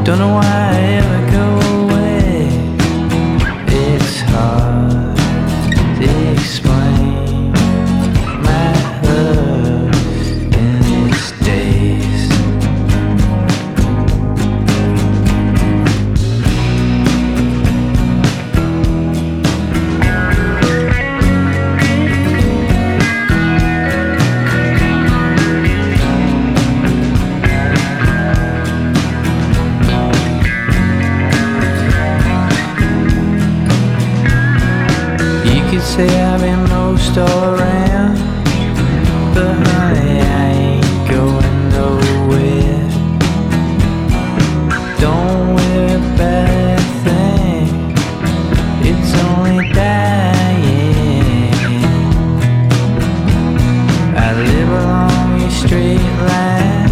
Don't know why I ever go away. It's hard to explain my love in its days. Say I've been most all around, but honey, I ain't going nowhere. Don't worry about a thing, it's only dying. I live along your straight line,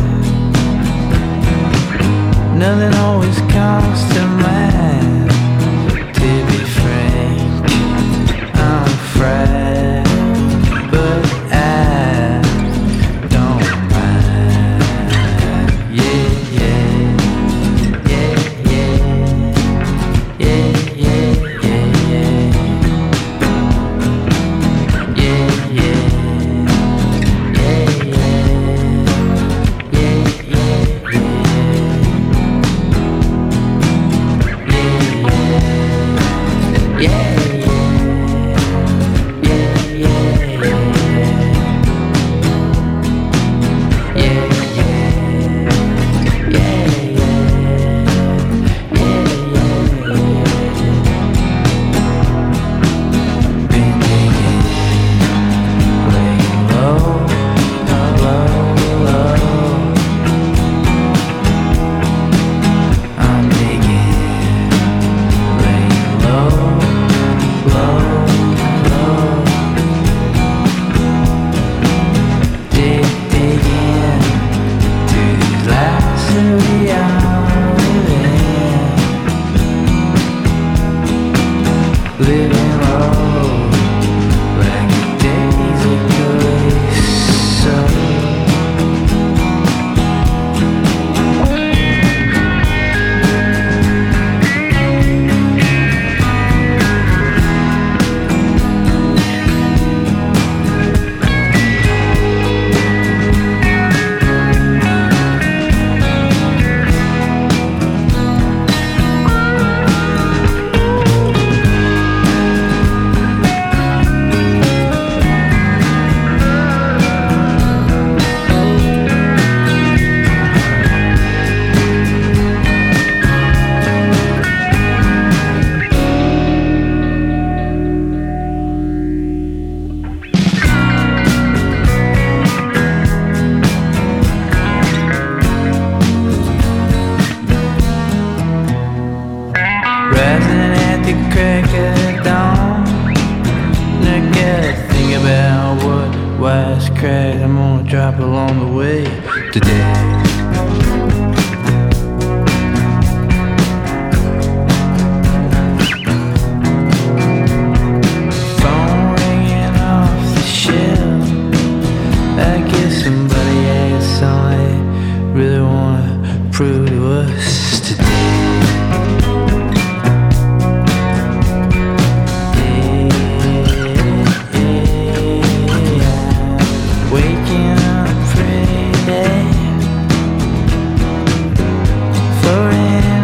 nothing always comes to mind. To be frank, I'm afraid, but I don't mind. Yeah, yeah, yeah, yeah, yeah, yeah, yeah, yeah, yeah, yeah, yeah, yeah, yeah. Living low, like a daisy so. Rising at the crack of dawn, I gotta think about what wise crack I'm gonna drop along the way today. Phone ringing off the shelf, I guess somebody has something they really wanna prove to us today. Waking up pretty late for